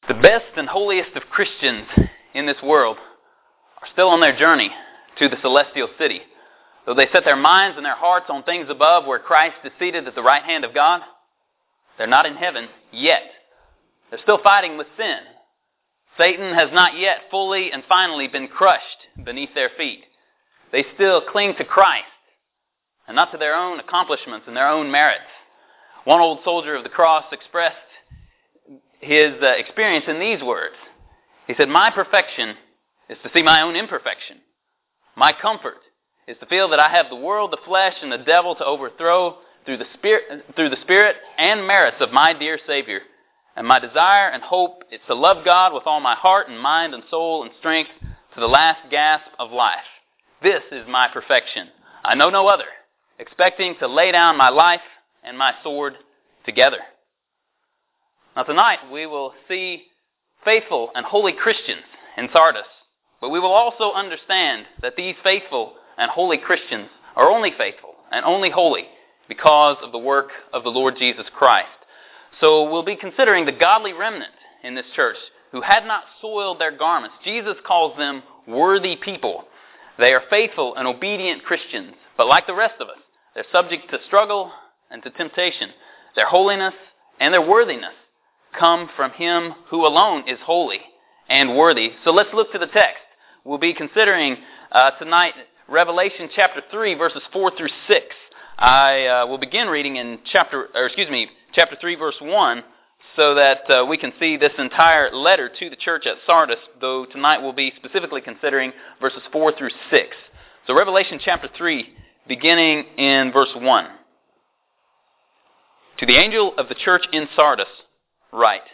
The best and holiest of Christians in this world are still on their journey to the celestial city. Though they set their minds and their hearts on things above where Christ is seated at the right hand of God, they're not in heaven yet. They're still fighting with sin. Satan has not yet fully and finally been crushed beneath their feet. They still cling to Christ and not to their own accomplishments and their own merits. One old soldier of the cross expressed his experience in these words. He said, "My perfection is to see my own imperfection. My comfort is to feel that I have the world, the flesh, and the devil to overthrow through the spirit and merits of my dear Savior. And my desire and hope is to love God with all my heart and mind and soul and strength to the last gasp of life. This is my perfection. I know no other, expecting to lay down my life and my sword together." Now tonight we will see faithful and holy Christians in Sardis, but we will also understand that these faithful and holy Christians are only faithful and only holy because of the work of the Lord Jesus Christ. So we'll be considering the godly remnant in this church who had not soiled their garments. Jesus calls them worthy people. They are faithful and obedient Christians, but like the rest of us, they're subject to struggle and to temptation. Their holiness and their worthiness come from Him who alone is holy and worthy. So let's look to the text. We'll be considering tonight Revelation chapter 3, verses 4 through 6. I will begin reading in chapter 3, verse 1, so that we can see this entire letter to the church at Sardis, though tonight we'll be specifically considering verses 4 through 6. So Revelation chapter 3, beginning in verse 1. "To the angel of the church in Sardis write,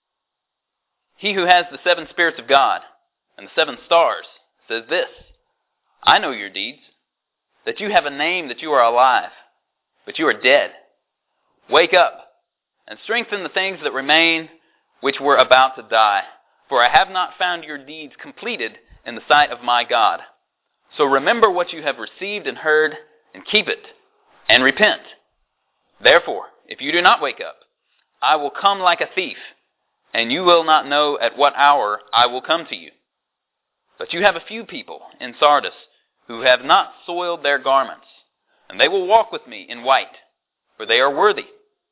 He who has the 7 spirits of God and the 7 stars says this, I know your deeds, that you have a name that you are alive, but you are dead. Wake up and strengthen the things that remain which were about to die, for I have not found your deeds completed in the sight of my God. So remember what you have received and heard, and keep it, and repent. Therefore, if you do not wake up, I will come like a thief, and you will not know at what hour I will come to you. But you have a few people in Sardis who have not soiled their garments, and they will walk with me in white, for they are worthy.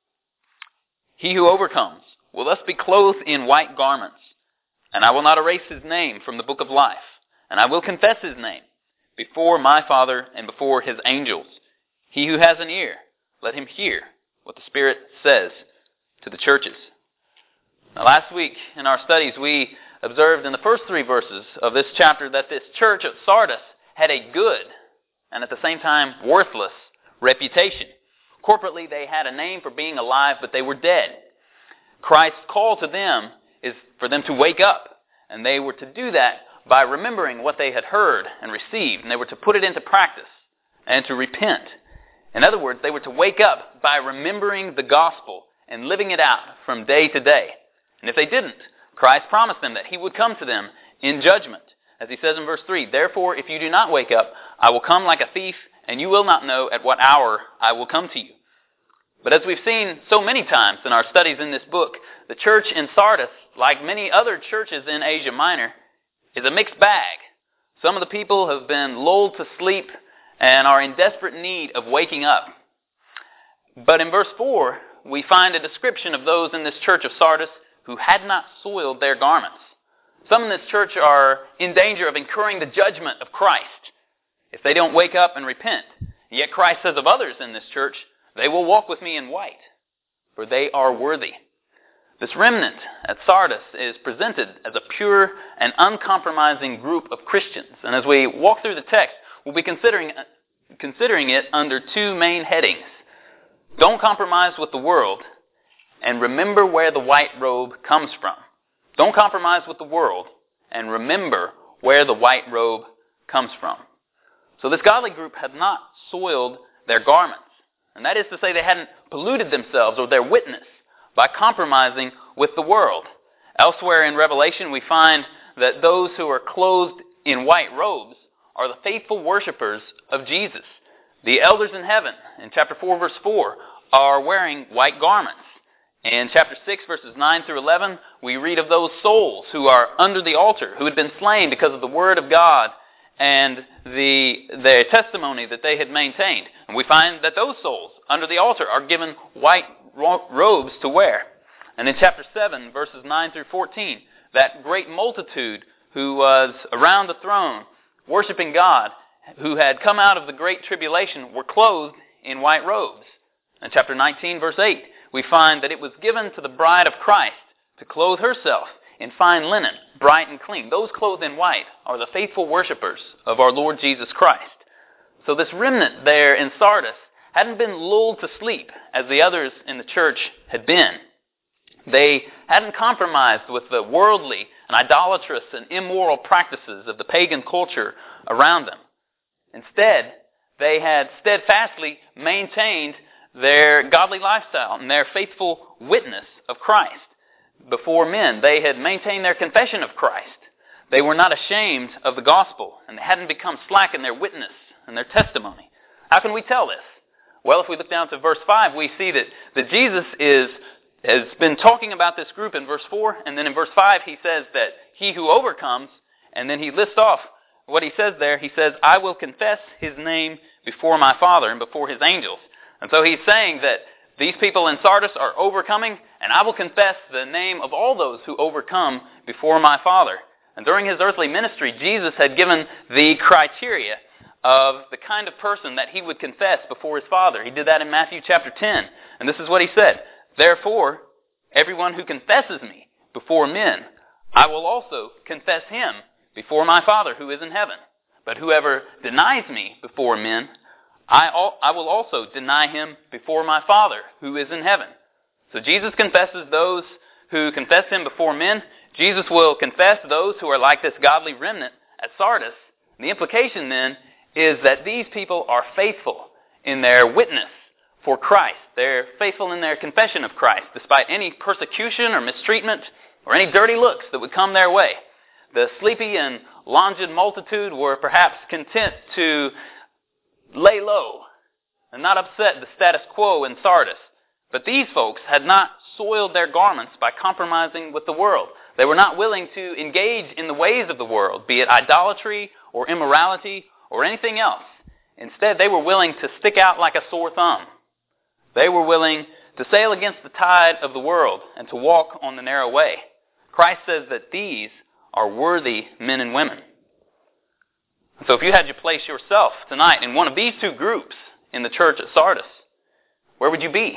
He who overcomes will thus be clothed in white garments, and I will not erase his name from the book of life, and I will confess his name before my Father and before his angels. He who has an ear, let him hear what the Spirit says to the churches." Now, last week in our studies, we observed in the first 3 verses of this chapter that this church at Sardis had a good and at the same time worthless reputation. Corporately, they had a name for being alive, but they were dead. Christ's call to them is for them to wake up, and they were to do that by remembering what they had heard and received, and they were to put it into practice and to repent. In other words, they were to wake up by remembering the gospel and living it out from day to day. And if they didn't, Christ promised them that He would come to them in judgment. As He says in verse 3, "Therefore, if you do not wake up, I will come like a thief, and you will not know at what hour I will come to you." But as we've seen so many times in our studies in this book, the church in Sardis, like many other churches in Asia Minor, is a mixed bag. Some of the people have been lulled to sleep and are in desperate need of waking up. But in verse 4, we find a description of those in this church of Sardis who had not soiled their garments. Some in this church are in danger of incurring the judgment of Christ if they don't wake up and repent. Yet Christ says of others in this church, "They will walk with me in white, for they are worthy." This remnant at Sardis is presented as a pure and uncompromising group of Christians. And as we walk through the text, we'll be considering it under 2 main headings. Don't compromise with the world, and remember where the white robe comes from. Don't compromise with the world, and remember where the white robe comes from. So this godly group had not soiled their garments. And that is to say, they hadn't polluted themselves or their witness by compromising with the world. Elsewhere in Revelation, we find that those who are clothed in white robes are the faithful worshipers of Jesus. The elders in heaven, in chapter 4, verse 4, are wearing white garments. In chapter 6, verses 9 through 11, we read of those souls who are under the altar, who had been slain because of the Word of God and the testimony that they had maintained. And we find that those souls under the altar are given white robes to wear. And in chapter 7, verses 9 through 14, that great multitude who was around the throne worshiping God, who had come out of the great tribulation, were clothed in white robes. In chapter 19, verse 8, we find that it was given to the bride of Christ to clothe herself in fine linen, bright and clean. Those clothed in white are the faithful worshipers of our Lord Jesus Christ. So this remnant there in Sardis hadn't been lulled to sleep as the others in the church had been. They hadn't compromised with the worldly and idolatrous and immoral practices of the pagan culture around them. Instead, they had steadfastly maintained their godly lifestyle and their faithful witness of Christ before men. They had maintained their confession of Christ. They were not ashamed of the gospel, and they hadn't become slack in their witness and their testimony. How can we tell this? Well, if we look down to verse 5, we see that Jesus has been talking about this group in verse 4, and then in verse 5 he says that he who overcomes, and then he lists off what he says there. He says, I will confess his name before my Father and before his angels. And so he's saying that these people in Sardis are overcoming, and I will confess the name of all those who overcome before my Father. And during his earthly ministry, Jesus had given the criteria of the kind of person that he would confess before his Father. He did that in Matthew chapter 10. And this is what he said, Therefore, everyone who confesses me before men, I will also confess him before my Father who is in heaven. But whoever denies me before men, I will also deny him before my Father who is in heaven. So Jesus confesses those who confess him before men. Jesus will confess those who are like this godly remnant at Sardis. And the implication then is that these people are faithful in their witness for Christ. They're faithful in their confession of Christ, despite any persecution or mistreatment or any dirty looks that would come their way. The sleepy and longed multitude were perhaps content to lay low and not upset the status quo in Sardis. But these folks had not soiled their garments by compromising with the world. They were not willing to engage in the ways of the world, be it idolatry or immorality or anything else. Instead, they were willing to stick out like a sore thumb. They were willing to sail against the tide of the world and to walk on the narrow way. Christ says that these are worthy men and women. So if you had to place yourself tonight in one of these two groups in the church at Sardis, where would you be?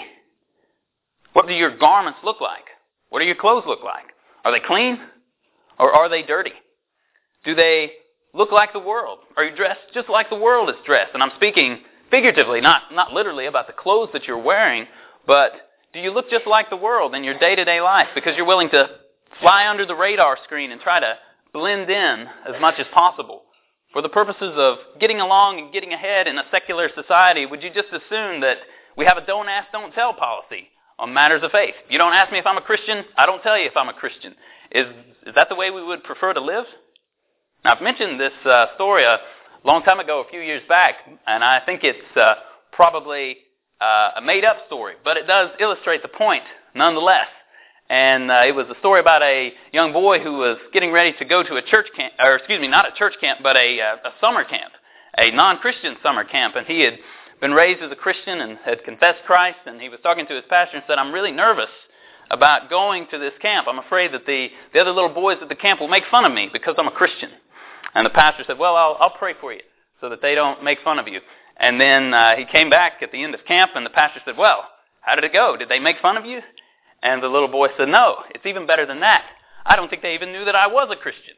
What do your garments look like? What do your clothes look like? Are they clean or are they dirty? Do they look like the world? Are you dressed just like the world is dressed? And I'm speaking figuratively, not literally about the clothes that you're wearing, but do you look just like the world in your day-to-day life because you're willing to fly under the radar screen and try to blend in as much as possible? For the purposes of getting along and getting ahead in a secular society, would you just assume that we have a don't ask, don't tell policy on matters of faith? You don't ask me if I'm a Christian, I don't tell you if I'm a Christian. Is that the way we would prefer to live? Now, I've mentioned this story a long time ago, a few years back, and I think it's probably a made-up story, but it does illustrate the point nonetheless. And it was a story about a young boy who was getting ready to go to a church camp, or excuse me, not a church camp, but a summer camp, a non-Christian summer camp. And he had been raised as a Christian and had confessed Christ, and he was talking to his pastor and said, I'm really nervous about going to this camp. I'm afraid that the other little boys at the camp will make fun of me because I'm a Christian. And the pastor said, well, I'll pray for you so that they don't make fun of you. And then he came back at the end of camp, and the pastor said, well, how did it go? Did they make fun of you? And the little boy said, no, it's even better than that. I don't think they even knew that I was a Christian.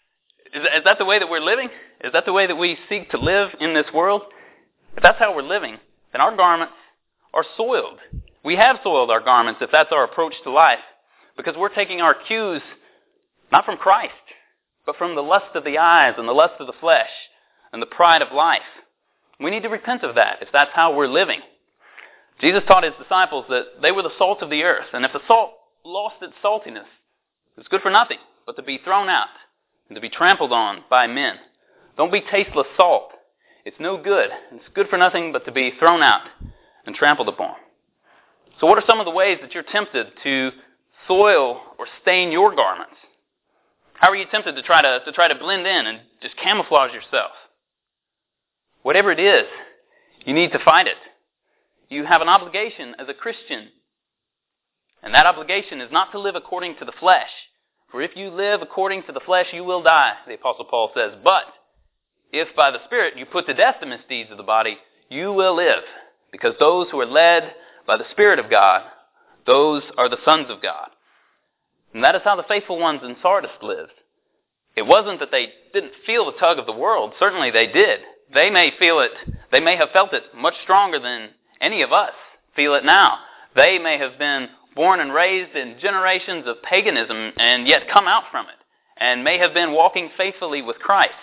Is that the way that we're living? Is that the way that we seek to live in this world? If that's how we're living, then our garments are soiled. We have soiled our garments if that's our approach to life, because we're taking our cues not from Christ, but from the lust of the eyes and the lust of the flesh and the pride of life. We need to repent of that if that's how we're living. Jesus taught his disciples that they were the salt of the earth, and if the salt lost its saltiness, it's good for nothing but to be thrown out and to be trampled on by men. Don't be tasteless salt. It's no good. It's good for nothing but to be thrown out and trampled upon. So what are some of the ways that you're tempted to soil or stain your garments? How are you tempted to try to blend in and just camouflage yourself? Whatever it is, you need to fight it. You have an obligation as a Christian. And that obligation is not to live according to the flesh. For if you live according to the flesh, you will die, the Apostle Paul says. But if by the Spirit you put to death the misdeeds of the body, you will live. Because those who are led by the Spirit of God, those are the sons of God. And that is how the faithful ones in Sardis lived. It wasn't that they didn't feel the tug of the world. Certainly they did. They may feel it. They may have felt it much stronger than any of us feel it now. They may have been born and raised in generations of paganism and yet come out from it, and may have been walking faithfully with Christ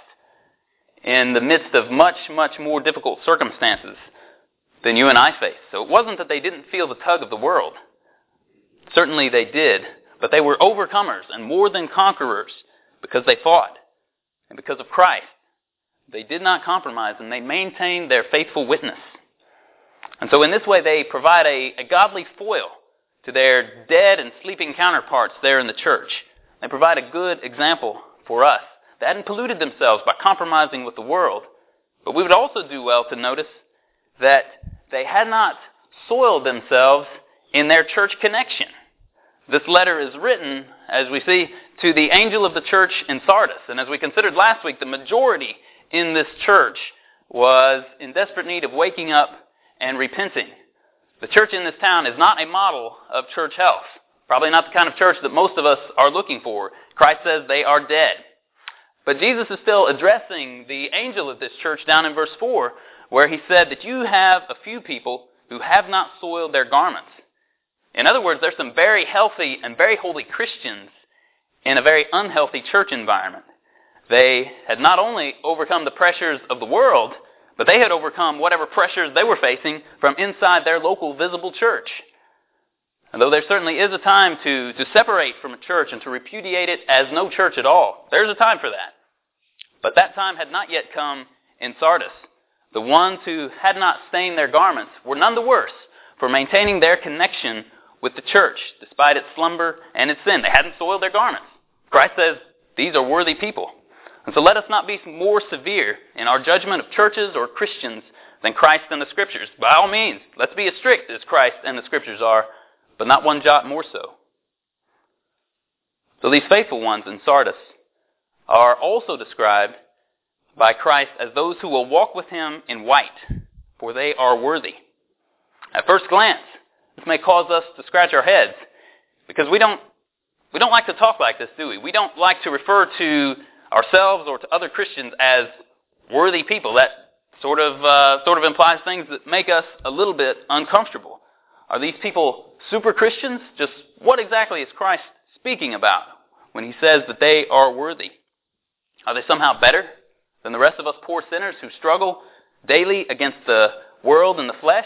in the midst of much, much more difficult circumstances than you and I face. So it wasn't that they didn't feel the tug of the world. Certainly they did, but they were overcomers and more than conquerors because they fought and because of Christ. They did not compromise, and they maintained their faithful witness. And so in this way, they provide a godly foil to their dead and sleeping counterparts there in the church. They provide a good example for us. They hadn't polluted themselves by compromising with the world. But we would also do well to notice that they had not soiled themselves in their church connection. This letter is written, as we see, to the angel of the church in Sardis. And as we considered last week, the majority in this church was in desperate need of waking up and repenting. The church in this town is not a model of church health. Probably not the kind of church that most of us are looking for. Christ says they are dead. But Jesus is still addressing the angel of this church down in verse 4, where he said that you have a few people who have not soiled their garments. In other words, there's some very healthy and very holy Christians in a very unhealthy church environment. They had not only overcome the pressures of the world, but they had overcome whatever pressures they were facing from inside their local visible church. And though there certainly is a time to separate from a church and to repudiate it as no church at all, there's a time for that. But that time had not yet come in Sardis. The ones who had not stained their garments were none the worse for maintaining their connection with the church, despite its slumber and its sin. They hadn't soiled their garments. Christ says these are worthy people. And so let us not be more severe in our judgment of churches or Christians than Christ and the Scriptures. By all means, let's be as strict as Christ and the Scriptures are, but not one jot more so. So these faithful ones in Sardis are also described by Christ as those who will walk with him in white, for they are worthy. At first glance, this may cause us to scratch our heads, because we don't like to talk like this, do we? We don't like to refer to ourselves or to other Christians as worthy people. That sort of implies things that make us a little bit uncomfortable. Are these people super Christians? Just what exactly is Christ speaking about when he says that they are worthy? Are they somehow better than the rest of us poor sinners who struggle daily against the world and the flesh?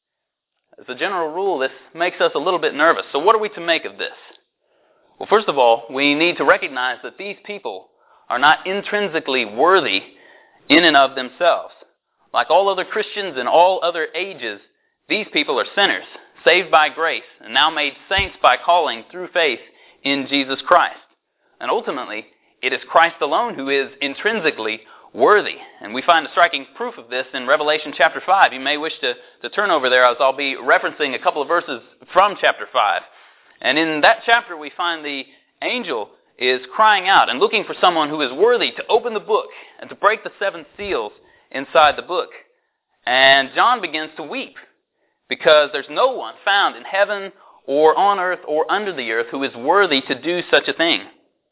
As a general rule, this makes us a little bit nervous. So what are we to make of this? Well, first of all, we need to recognize that these people are not intrinsically worthy in and of themselves. Like all other Christians in all other ages, these people are sinners, saved by grace, and now made saints by calling through faith in Jesus Christ. And ultimately, it is Christ alone who is intrinsically worthy. And we find a striking proof of this in Revelation chapter 5. You may wish to turn over there, as I'll be referencing a couple of verses from chapter 5. And in that chapter, we find the angel is crying out and looking for someone who is worthy to open the book and to break the 7 seals inside the book. And John begins to weep because there's no one found in heaven or on earth or under the earth who is worthy to do such a thing.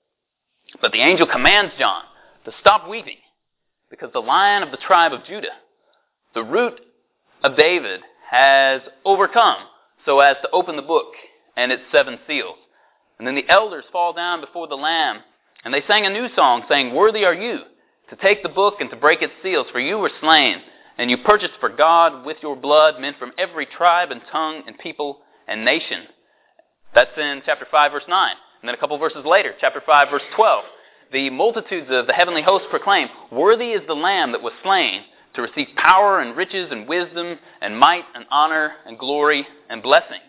But the angel commands John to stop weeping because the Lion of the tribe of Judah, the root of David, has overcome so as to open the book and its 7 seals. And then the elders fall down before the Lamb, and they sang a new song, saying, "Worthy are you to take the book and to break its seals, for you were slain, and you purchased for God with your blood men from every tribe and tongue and people and nation." That's in chapter 5, verse 9. And then a couple verses later, chapter 5, verse 12. The multitudes of the heavenly host proclaim, "Worthy is the Lamb that was slain to receive power and riches and wisdom and might and honor and glory and blessing."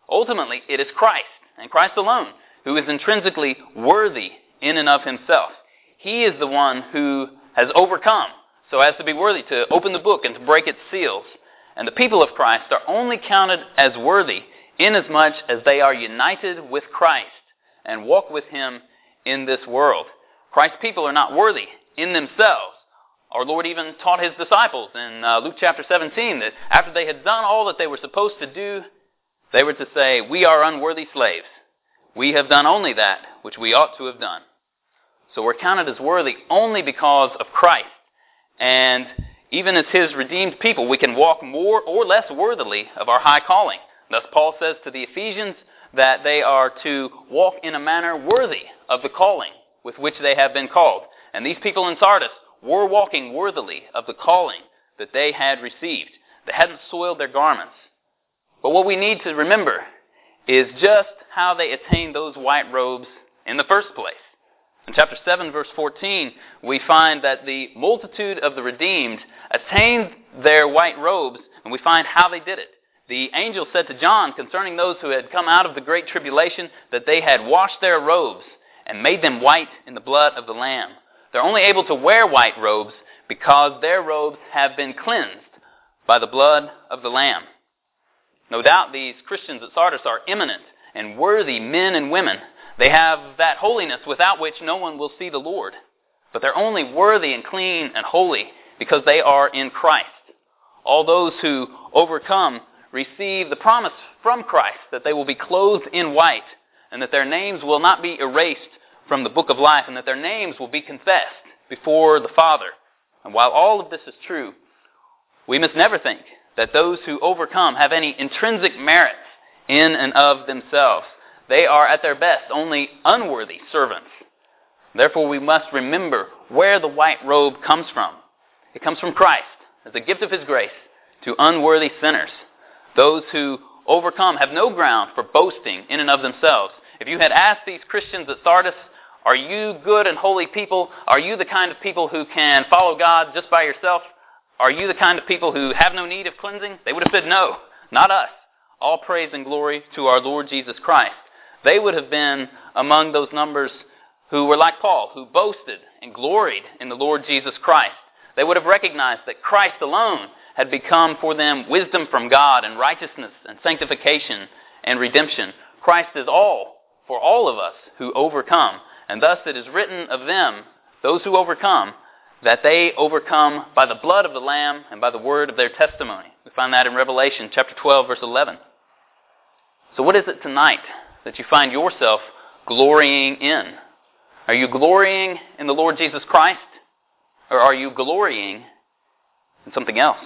Ultimately, it is Christ, and Christ alone, who is intrinsically worthy in and of himself. He is the one who has overcome, so as to be worthy to open the book and to break its seals. And the people of Christ are only counted as worthy inasmuch as they are united with Christ and walk with him in this world. Christ's people are not worthy in themselves. Our Lord even taught his disciples in Luke chapter 17 that after they had done all that they were supposed to do, they were to say, "We are unworthy slaves. We have done only that which we ought to have done." So we're counted as worthy only because of Christ. And even as his redeemed people, we can walk more or less worthily of our high calling. Thus Paul says to the Ephesians that they are to walk in a manner worthy of the calling with which they have been called. And these people in Sardis were walking worthily of the calling that they had received. They hadn't soiled their garments. But what we need to remember is just how they attained those white robes in the first place. In chapter 7, verse 14, we find that the multitude of the redeemed attained their white robes, and we find how they did it. The angel said to John concerning those who had come out of the great tribulation that they had washed their robes and made them white in the blood of the Lamb. They're only able to wear white robes because their robes have been cleansed by the blood of the Lamb. No doubt these Christians at Sardis are eminent and worthy men and women. They have that holiness without which no one will see the Lord. But they're only worthy and clean and holy because they are in Christ. All those who overcome receive the promise from Christ that they will be clothed in white and that their names will not be erased from the book of life and that their names will be confessed before the Father. And while all of this is true, we must never think that those who overcome have any intrinsic merits in and of themselves. They are at their best only unworthy servants. Therefore, we must remember where the white robe comes from. It comes from Christ as a gift of his grace to unworthy sinners. Those who overcome have no ground for boasting in and of themselves. If you had asked these Christians at Sardis, "Are you good and holy people? Are you the kind of people who can follow God just by yourself? Are you the kind of people who have no need of cleansing?" They would have said, "No, not us. All praise and glory to our Lord Jesus Christ." They would have been among those numbers who were like Paul, who boasted and gloried in the Lord Jesus Christ. They would have recognized that Christ alone had become for them wisdom from God and righteousness and sanctification and redemption. Christ is all for all of us who overcome. And thus it is written of them, those who overcome, that they overcome by the blood of the Lamb and by the word of their testimony. We find that in Revelation chapter 12, verse 11. So what is it tonight that you find yourself glorying in? Are you glorying in the Lord Jesus Christ? Or are you glorying in something else?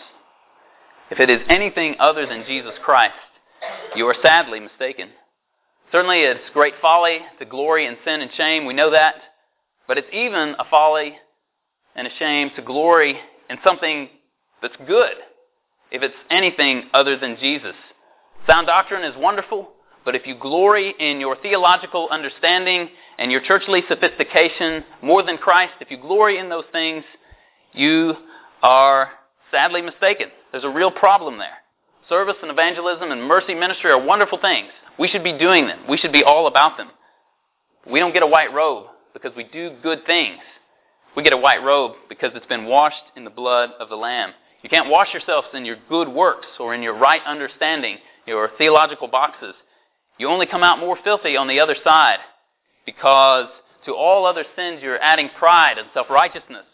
If it is anything other than Jesus Christ, you are sadly mistaken. Certainly it's great folly to glory in sin and shame, we know that. But it's even a folly and a shame to glory in something that's good, if it's anything other than Jesus. Sound doctrine is wonderful, but if you glory in your theological understanding and your churchly sophistication more than Christ, if you glory in those things, you are sadly mistaken. There's a real problem there. Service and evangelism and mercy ministry are wonderful things. We should be doing them. We should be all about them. We don't get a white robe because we do good things. We get a white robe because it's been washed in the blood of the Lamb. You can't wash yourselves in your good works or in your right understanding, your theological boxes. You only come out more filthy on the other side because to all other sins you're adding pride and self-righteousness.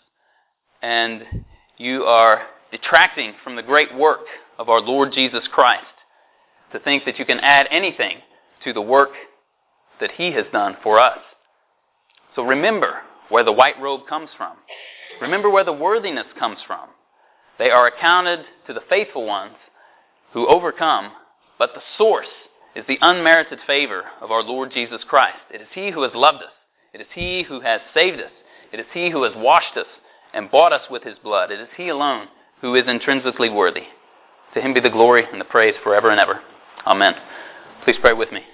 And you are detracting from the great work of our Lord Jesus Christ to think that you can add anything to the work that he has done for us. So remember where the white robe comes from. Remember where the worthiness comes from. They are accounted to the faithful ones who overcome, but the source is the unmerited favor of our Lord Jesus Christ. It is he who has loved us. It is he who has saved us. It is he who has washed us and bought us with his blood. It is he alone who is intrinsically worthy. To him be the glory and the praise forever and ever. Amen. Please pray with me.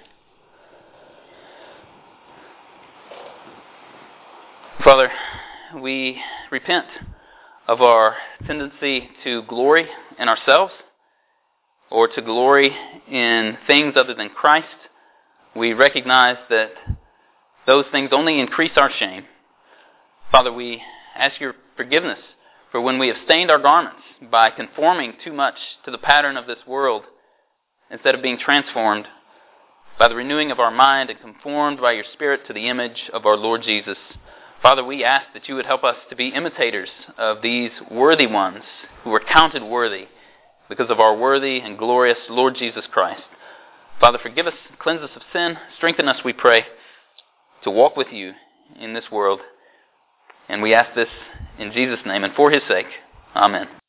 Father, we repent of our tendency to glory in ourselves. or to glory in things other than Christ, we recognize that those things only increase our shame. Father, we ask your forgiveness for when we have stained our garments by conforming too much to the pattern of this world instead of being transformed by the renewing of our mind and conformed by your Spirit to the image of our Lord Jesus. Father, we ask that you would help us to be imitators of these worthy ones who were counted worthy because of our worthy and glorious Lord Jesus Christ. Father, forgive us, cleanse us of sin, strengthen us, we pray, to walk with you in this world. And we ask this in Jesus' name and for his sake. Amen.